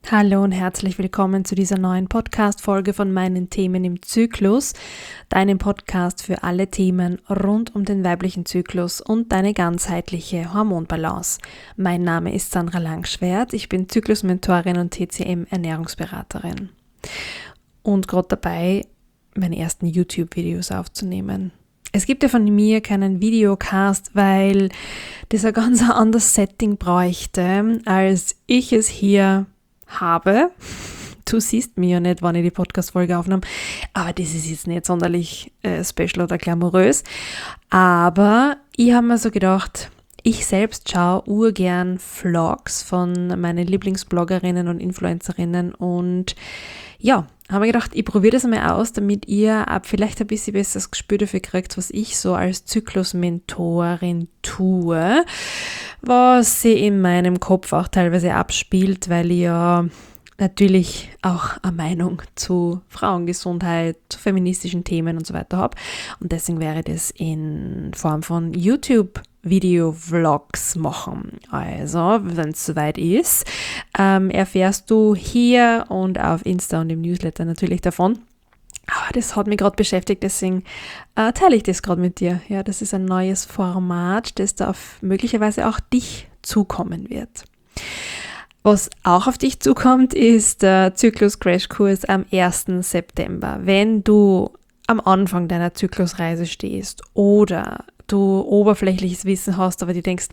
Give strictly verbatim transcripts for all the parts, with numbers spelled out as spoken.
Hallo und herzlich willkommen zu dieser neuen Podcast-Folge von meinen Themen im Zyklus, deinem Podcast für alle Themen rund um den weiblichen Zyklus und deine ganzheitliche Hormonbalance. Mein Name ist Sandra Langschwert, ich bin Zyklusmentorin und T C M-Ernährungsberaterin und gerade dabei, meine ersten YouTube-Videos aufzunehmen. Es gibt ja von mir keinen Videocast, weil das ein ganz anderes Setting bräuchte, als ich es hier habe. Du siehst mich ja nicht, wann ich die Podcast-Folge aufnehme, aber das ist jetzt nicht sonderlich äh, special oder glamourös. Aber ich habe mir so gedacht, ich selbst schaue urgern Vlogs von meinen Lieblingsbloggerinnen und Influencerinnen und ja, habe mir gedacht, ich probiere das einmal aus, damit ihr ab vielleicht ein bisschen besseres Gespür dafür kriegt, was ich so als Zyklusmentorin tue, was sie in meinem Kopf auch teilweise abspielt, weil ich ja natürlich auch eine Meinung zu Frauengesundheit, zu feministischen Themen und so weiter habe. Und deswegen wäre das in Form von YouTube Video-Vlogs machen. Also, wenn es soweit ist, ähm, erfährst du hier und auf Insta und im Newsletter natürlich davon. Aber das hat mich gerade beschäftigt, deswegen äh, teile ich das gerade mit dir. Ja, das ist ein neues Format, das da auf möglicherweise auch dich zukommen wird. Was auch auf dich zukommt, ist der Zyklus-Crashkurs am ersten September. Wenn du am Anfang deiner Zyklusreise stehst oder du oberflächliches Wissen hast, aber du denkst,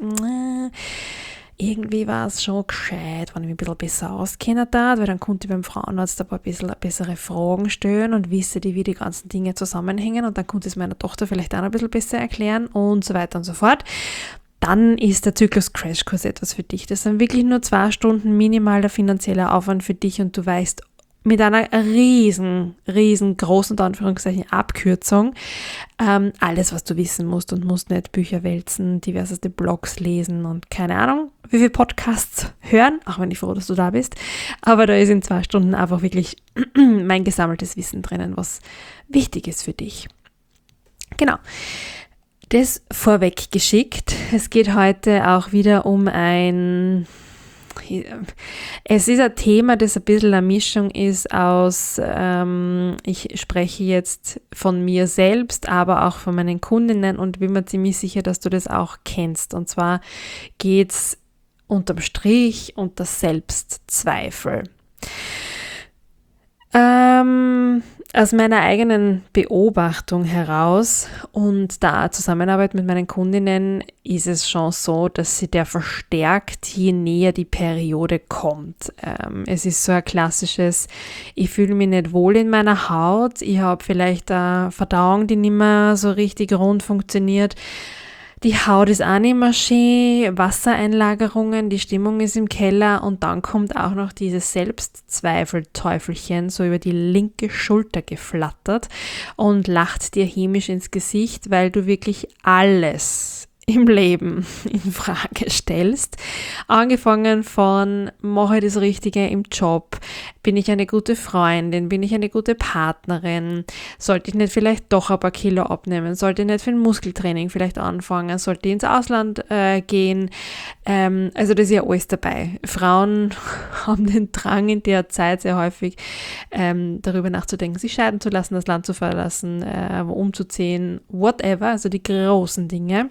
irgendwie war es schon gescheit, wenn ich mich ein bisschen besser auskenne, weil dann konnte ich beim Frauenarzt ein paar bisschen bessere Fragen stellen und wisse die, wie die ganzen Dinge zusammenhängen und dann konnte ich es meiner Tochter vielleicht auch noch ein bisschen besser erklären und so weiter und so fort. Dann ist der Zyklus-Crashkurs etwas für dich. Das sind wirklich nur zwei Stunden minimaler finanzieller Aufwand für dich und du weißt mit einer riesen, riesengroßen, Anführungszeichen, Abkürzung ähm, alles, was du wissen musst und musst nicht Bücher wälzen, diverseste Blogs lesen und keine Ahnung, wie viele Podcasts hören, auch wenn ich froh, dass du da bist. Aber da ist in zwei Stunden einfach wirklich mein gesammeltes Wissen drinnen, was wichtig ist für dich. Genau. Das vorweg geschickt. Es geht heute auch wieder um ein, es ist ein Thema, das ein bisschen eine Mischung ist aus, ähm, ich spreche jetzt von mir selbst, aber auch von meinen Kundinnen und bin mir ziemlich sicher, dass du das auch kennst. Und zwar geht es unterm Strich unter Selbstzweifel. Ähm, aus meiner eigenen Beobachtung heraus und der Zusammenarbeit mit meinen Kundinnen ist es schon so, dass sie der verstärkt, je näher die Periode kommt. Ähm, es ist so ein klassisches, ich fühle mich nicht wohl in meiner Haut, ich habe vielleicht eine Verdauung, die nicht mehr so richtig rund funktioniert. Die Haut ist auch nicht mehr schön, Wassereinlagerungen, die Stimmung ist im Keller und dann kommt auch noch dieses Selbstzweifel-Teufelchen so über die linke Schulter geflattert und lacht dir hämisch ins Gesicht, weil du wirklich alles im Leben in Frage stellst. Angefangen von, mache ich das Richtige im Job? Bin ich eine gute Freundin? Bin ich eine gute Partnerin? Sollte ich nicht vielleicht doch ein paar Kilo abnehmen? Sollte ich nicht für ein Muskeltraining vielleicht anfangen? Sollte ich ins Ausland äh, gehen? Ähm, also das ist ja alles dabei. Frauen haben den Drang in der Zeit sehr häufig ähm, darüber nachzudenken, sich scheiden zu lassen, das Land zu verlassen, äh, umzuziehen, whatever, also die großen Dinge.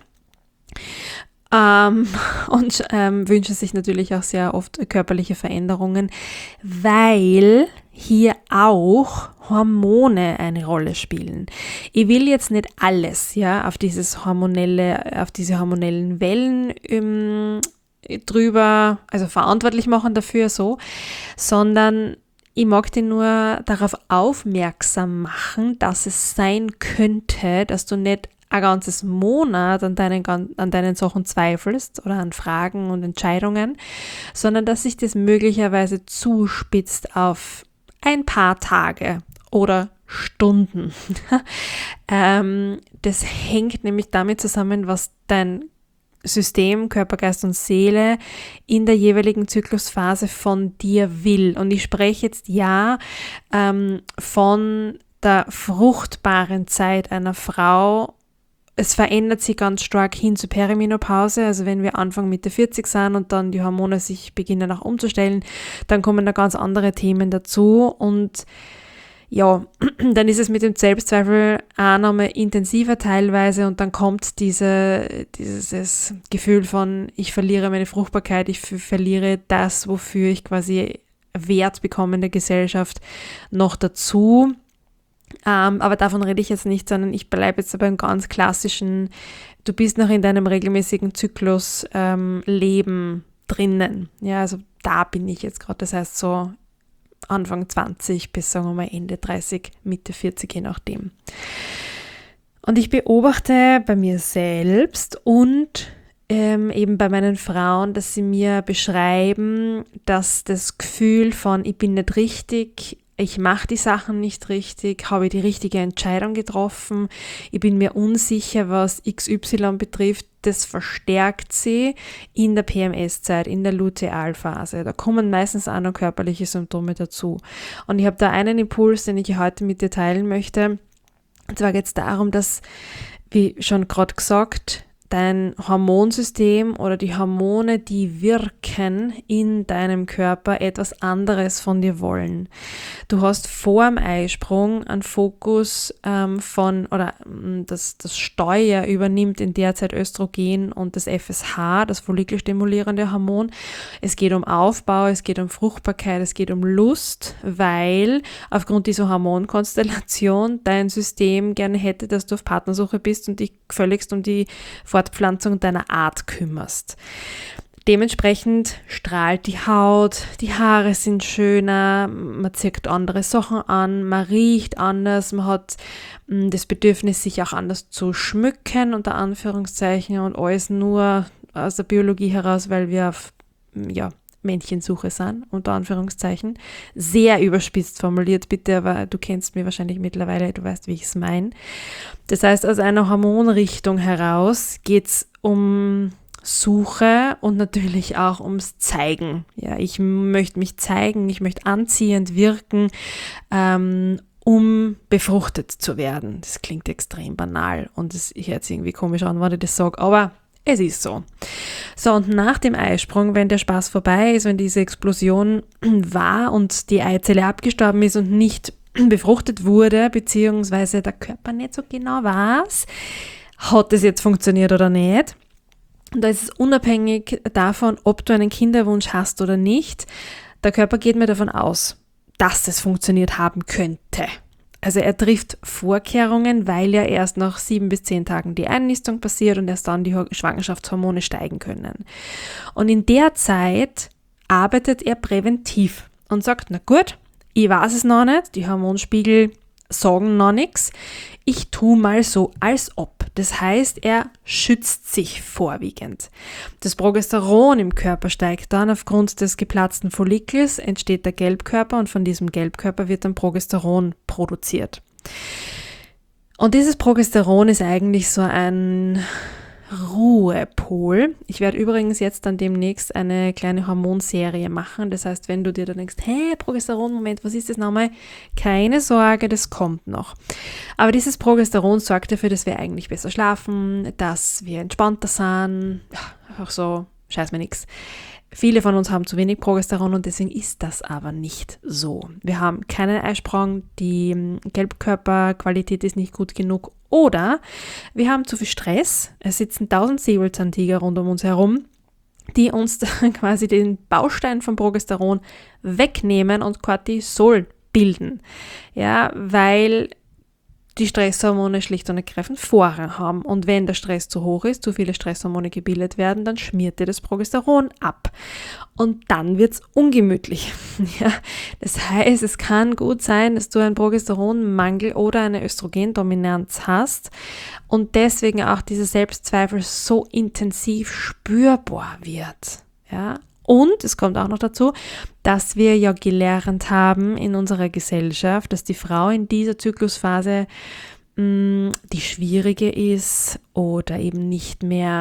Ähm, und ähm, wünschen sich natürlich auch sehr oft körperliche Veränderungen, weil hier auch Hormone eine Rolle spielen. Ich will jetzt nicht alles, ja, auf dieses hormonelle, auf diese hormonellen Wellen ähm, drüber, also verantwortlich machen dafür so, sondern ich mag dich nur darauf aufmerksam machen, dass es sein könnte, dass du nicht ein ganzes Monat an deinen, an deinen Sachen zweifelst oder an Fragen und Entscheidungen, sondern dass sich das möglicherweise zuspitzt auf ein paar Tage oder Stunden. ähm, das hängt nämlich damit zusammen, was dein System, Körper, Geist und Seele in der jeweiligen Zyklusphase von dir will. Und ich spreche jetzt ja ähm, von der fruchtbaren Zeit einer Frau es verändert sich ganz stark hin zur Perimenopause, also wenn wir Anfang Mitte vierzig sind und dann die Hormone sich beginnen auch umzustellen, dann kommen da ganz andere Themen dazu und ja, dann ist es mit dem Selbstzweifel auch nochmal intensiver teilweise und dann kommt diese, dieses Gefühl von, ich verliere meine Fruchtbarkeit, ich verliere das, wofür ich quasi Wert bekomme in der Gesellschaft, noch dazu. Ähm, aber davon rede ich jetzt nicht, sondern ich bleibe jetzt beim ganz klassischen, du bist noch in deinem regelmäßigen Zyklus ähm, Leben drinnen. Ja, also da bin ich jetzt gerade, das heißt so Anfang zwanzig bis sagen wir mal Ende dreißig, Mitte vierzig, je nachdem. Und ich beobachte bei mir selbst und ähm, eben bei meinen Frauen, dass sie mir beschreiben, dass das Gefühl von ich bin nicht richtig, ich mache die Sachen nicht richtig, habe ich die richtige Entscheidung getroffen, ich bin mir unsicher, was X Y betrifft, das verstärkt sie in der P M S-Zeit, in der Lutealphase. Da kommen meistens auch noch körperliche Symptome dazu. Und ich habe da einen Impuls, den ich heute mit dir teilen möchte. Und zwar geht es darum, dass, wie schon gerade gesagt, dein Hormonsystem oder die Hormone, die wirken in deinem Körper, etwas anderes von dir wollen. Du hast vor dem Eisprung einen Fokus ähm, von, oder das, das Steuer übernimmt in der Zeit Östrogen und das F S H, das follikelstimulierende Hormon. Es geht um Aufbau, es geht um Fruchtbarkeit, es geht um Lust, weil aufgrund dieser Hormonkonstellation dein System gerne hätte, dass du auf Partnersuche bist und dich völligst um die Fortpflanzung deiner Art kümmerst. Dementsprechend strahlt die Haut, die Haare sind schöner, man zieht andere Sachen an, man riecht anders, man hat das Bedürfnis, sich auch anders zu schmücken, unter Anführungszeichen, und alles nur aus der Biologie heraus, weil wir auf ja, Männchensuche sind, unter Anführungszeichen. Sehr überspitzt formuliert, bitte, aber du kennst mich wahrscheinlich mittlerweile, du weißt, wie ich es meine. Das heißt, aus einer Hormonrichtung heraus geht es um Suche und natürlich auch ums Zeigen. Ja, ich möchte mich zeigen, ich möchte anziehend wirken, ähm, um befruchtet zu werden. Das klingt extrem banal und es hört sich irgendwie komisch an, wenn ich das sage, aber es ist so. So, und nach dem Eisprung, wenn der Spaß vorbei ist, wenn diese Explosion war und die Eizelle abgestorben ist und nicht befruchtet wurde, beziehungsweise der Körper nicht so genau weiß, hat es jetzt funktioniert oder nicht. Und da ist es unabhängig davon, ob du einen Kinderwunsch hast oder nicht. Der Körper geht mir davon aus, dass es funktioniert haben könnte. Also er trifft Vorkehrungen, weil ja erst nach sieben bis zehn Tagen die Einnistung passiert und erst dann die Schwangerschaftshormone steigen können. Und in der Zeit arbeitet er präventiv und sagt, na gut, ich weiß es noch nicht, die Hormonspiegel sagen noch nichts, ich tue mal so, als ob. Das heißt, er schützt sich vorwiegend. Das Progesteron im Körper steigt dann, aufgrund des geplatzten Follikels entsteht der Gelbkörper und von diesem Gelbkörper wird dann Progesteron produziert. Und dieses Progesteron ist eigentlich so ein Ruhepol. Ich werde übrigens jetzt dann demnächst eine kleine Hormonserie machen. Das heißt, wenn du dir dann denkst, hey, Progesteron, Moment, was ist das nochmal? Keine Sorge, das kommt noch. Aber dieses Progesteron sorgt dafür, dass wir eigentlich besser schlafen, dass wir entspannter sind. Einfach so, scheiß mir nix. Viele von uns haben zu wenig Progesteron und deswegen ist das aber nicht so. Wir haben keinen Eisprung, die Gelbkörperqualität ist nicht gut genug oder wir haben zu viel Stress. Es sitzen tausend Säbelzahntiger rund um uns herum, die uns dann quasi den Baustein vom Progesteron wegnehmen und Cortisol bilden. Ja, weil die Stresshormone schlicht und ergreifend Vorrang haben. Und wenn der Stress zu hoch ist, zu viele Stresshormone gebildet werden, dann schmiert dir das Progesteron ab. Und dann wird es ungemütlich. Ja, das heißt, es kann gut sein, dass du einen Progesteronmangel oder eine Östrogendominanz hast und deswegen auch dieser Selbstzweifel so intensiv spürbar wird. Ja, und es kommt auch noch dazu, dass wir ja gelernt haben in unserer Gesellschaft, dass die Frau in dieser Zyklusphase mh, die schwierige ist oder eben nicht mehr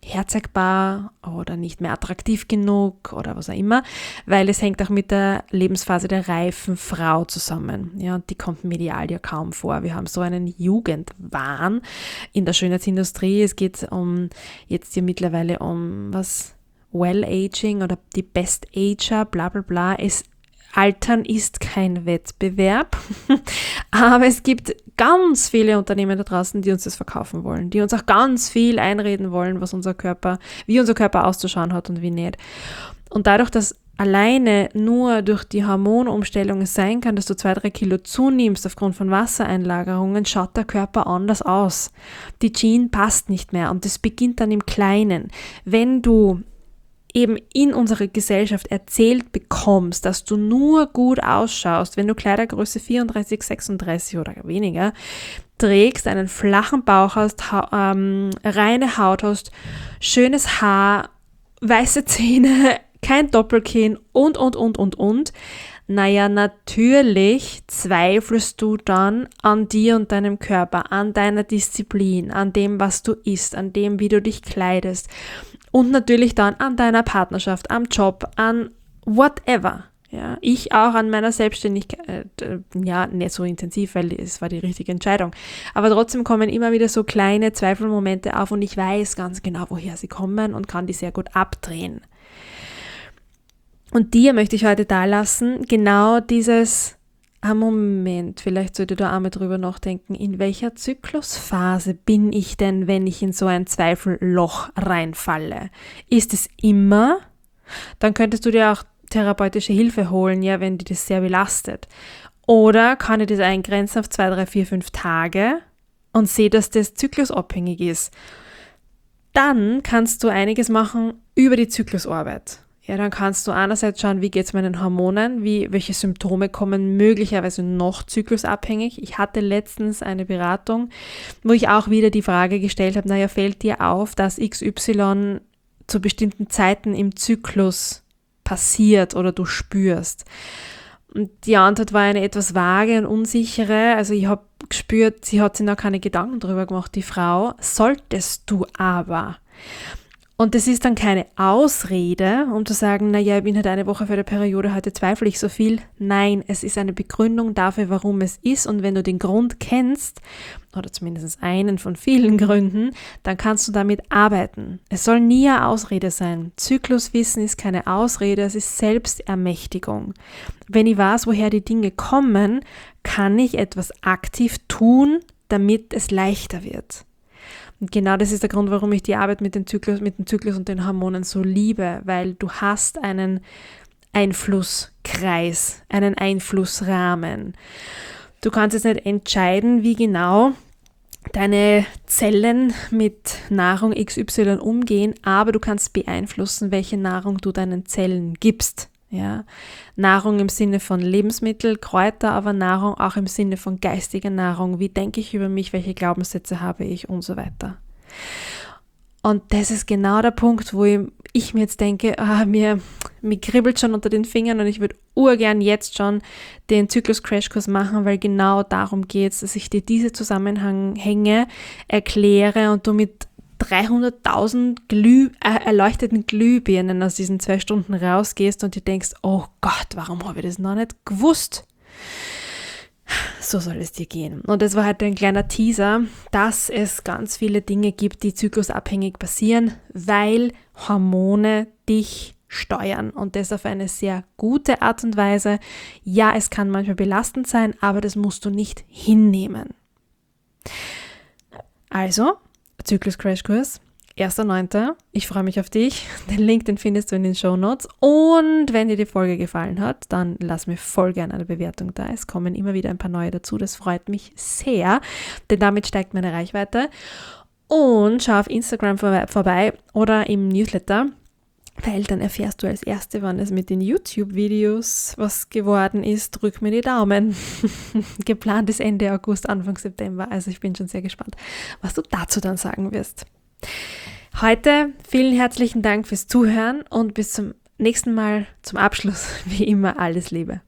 herzeigbar oder nicht mehr attraktiv genug oder was auch immer, weil es hängt auch mit der Lebensphase der reifen Frau zusammen. Ja, und die kommt medial ja kaum vor. Wir haben so einen Jugendwahn in der Schönheitsindustrie. Es geht um jetzt ja mittlerweile um was Well-Aging oder die Best-Ager, bla bla bla. Es Altern ist kein Wettbewerb, aber es gibt ganz viele Unternehmen da draußen, die uns das verkaufen wollen, die uns auch ganz viel einreden wollen, was unser Körper, wie unser Körper auszuschauen hat und wie nicht. Und dadurch, dass alleine nur durch die Hormonumstellung es sein kann, dass du zwei, drei Kilo zunimmst aufgrund von Wassereinlagerungen, schaut der Körper anders aus. Die Jeans passt nicht mehr und das beginnt dann im Kleinen. Wenn du eben in unserer Gesellschaft erzählt bekommst, dass du nur gut ausschaust, wenn du Kleidergröße vierunddreißig, sechsunddreißig oder weniger trägst, einen flachen Bauch hast, ha- ähm, reine Haut hast, schönes Haar, weiße Zähne, kein Doppelkinn und, und, und, und, und. Naja, natürlich zweifelst du dann an dir und deinem Körper, an deiner Disziplin, an dem, was du isst, an dem, wie du dich kleidest. Und natürlich dann an deiner Partnerschaft, am Job, an whatever. Ja, ich auch an meiner Selbstständigkeit, äh, ja, nicht so intensiv, weil es war die richtige Entscheidung. Aber trotzdem kommen immer wieder so kleine Zweifelmomente auf und ich weiß ganz genau, woher sie kommen und kann die sehr gut abdrehen. Und dir möchte ich heute da lassen, genau dieses, ah Moment, vielleicht sollte du einmal drüber nachdenken, in welcher Zyklusphase bin ich denn, wenn ich in so ein Zweifelloch reinfalle? Ist es immer? Dann könntest du dir auch therapeutische Hilfe holen, ja, wenn dich das sehr belastet. Oder kann ich das eingrenzen auf zwei, drei, vier, fünf Tage und sehe, dass das zyklusabhängig ist. Dann kannst du einiges machen über die Zyklusarbeit. Ja, dann kannst du einerseits schauen, wie geht es meinen Hormonen, wie, welche Symptome kommen möglicherweise noch zyklusabhängig. Ich hatte letztens eine Beratung, wo ich auch wieder die Frage gestellt habe, naja, fällt dir auf, dass X Y zu bestimmten Zeiten im Zyklus passiert oder du spürst? Und die Antwort war eine etwas vage und unsichere. Also ich habe gespürt, sie hat sich noch keine Gedanken drüber gemacht, die Frau. Solltest du aber. Und das ist dann keine Ausrede, um zu sagen, naja, ich bin halt eine Woche vor der Periode, heute zweifle ich so viel. Nein, es ist eine Begründung dafür, warum es ist. Und wenn du den Grund kennst, oder zumindest einen von vielen Gründen, dann kannst du damit arbeiten. Es soll nie eine Ausrede sein. Zykluswissen ist keine Ausrede, es ist Selbstermächtigung. Wenn ich weiß, woher die Dinge kommen, kann ich etwas aktiv tun, damit es leichter wird. Und genau das ist der Grund, warum ich die Arbeit mit dem Zyklus, mit dem Zyklus und den Hormonen so liebe, weil du hast einen Einflusskreis, einen Einflussrahmen. Du kannst jetzt nicht entscheiden, wie genau deine Zellen mit Nahrung X Y umgehen, aber du kannst beeinflussen, welche Nahrung du deinen Zellen gibst. Ja, Nahrung im Sinne von Lebensmittel, Kräuter, aber Nahrung auch im Sinne von geistiger Nahrung. Wie denke ich über mich, welche Glaubenssätze habe ich und so weiter. Und das ist genau der Punkt, wo ich, ich mir jetzt denke, ah, mir, mir kribbelt schon unter den Fingern und ich würde urgern jetzt schon den Zyklus-Crashkurs machen, weil genau darum geht es, dass ich dir diese Zusammenhänge erkläre und du mit dreihunderttausend Glüh, äh, erleuchteten Glühbirnen aus diesen zwei Stunden rausgehst und dir denkst, oh Gott, warum habe ich das noch nicht gewusst? So soll es dir gehen. Und das war halt ein kleiner Teaser, dass es ganz viele Dinge gibt, die zyklusabhängig passieren, weil Hormone dich steuern und das auf eine sehr gute Art und Weise. Ja, es kann manchmal belastend sein, aber das musst du nicht hinnehmen. Also, Zyklus-Crashkurs, erster neunter Ich freue mich auf dich. Den Link, den findest du in den Shownotes. Und wenn dir die Folge gefallen hat, dann lass mir voll gerne eine Bewertung da. Es kommen immer wieder ein paar neue dazu. Das freut mich sehr, denn damit steigt meine Reichweite. Und schau auf Instagram vorbei oder im Newsletter, weil dann erfährst du als Erste, wann es mit den YouTube-Videos was geworden ist. Drück mir die Daumen. Geplant ist Ende August, Anfang September. Also ich bin schon sehr gespannt, was du dazu dann sagen wirst. Heute vielen herzlichen Dank fürs Zuhören und bis zum nächsten Mal zum Abschluss. Wie immer, alles Liebe.